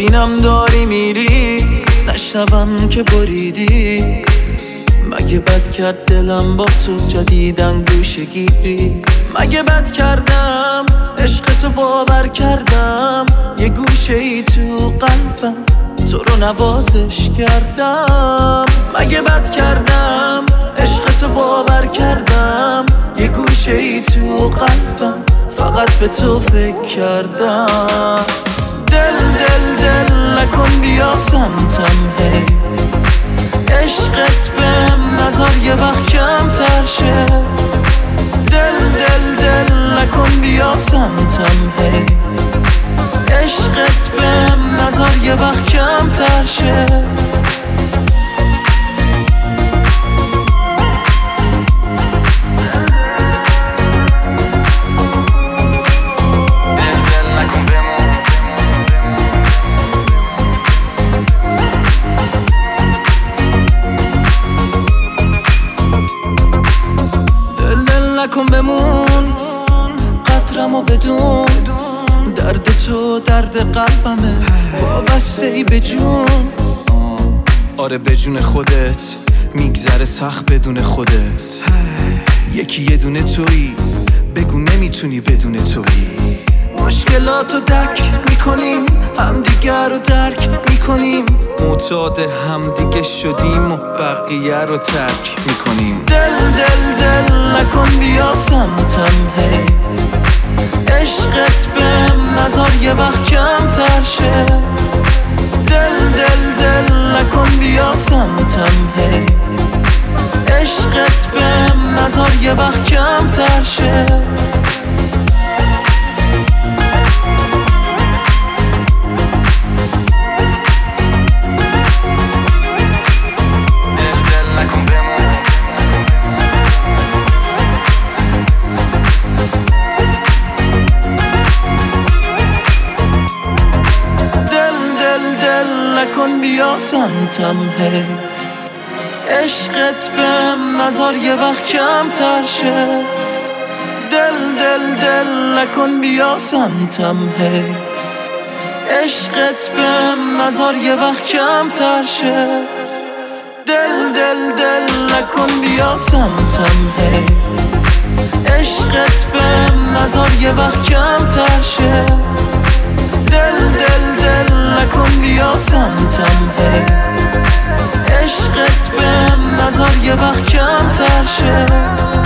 ببینم داری میری، نشنوم که بریدی. مگه بد کرد دلم با تو جدیدن گوشه گیری؟ مگه بد کردم عشق تو باور کردم، یه گوشه ای تو قلبم تو رو نوازش کردم. مگه بد کردم عشق تو باور کردم، یه گوشه ای تو قلبم فقط به تو فکر کردم. دل دل دل نکن بیا سمتم هی، عشقت بهم نذار یه وقت کمتر شه. دل دل دل نکن بیا سمتم هی، عشقت بهم نذار یه وقت کمتر شه. نکن بمون قدرمو بدون، درد تو درد قلبمه، وابسته ای به جون. آره به جون خودت میگذره سخت بدون خودت. یکی یه دونه تویی، بگو نمیتونی بدون تویی. مشکلاتو دک میکنیم، همدیگر رو درک میکنیم، معتاد همدیگه شدیم و بقیه رو ترک میکنیم. دل دل دل نکن بیا سمتم هی، عشقت بهم نذار یه وقت کمتر شه. دل دل دل نکن بیا سمتم هی، عشقت بهم نذار یه وقت کمتر شه. نکن بیا سمتم هی، عشقت بهم نذار یه وقت کمتر شه. دل دل دل نکن بیا سمتم هی، عشقت بهم نذار یه وقت کمتر شه. دل دل دل نکن بیا سمتم هی، عشقت بهم نذار یه وقت کمتر شه. دل دل دل نکن بیا سمتم هی، عشقت بهم نذار یه وقت کمتر شه.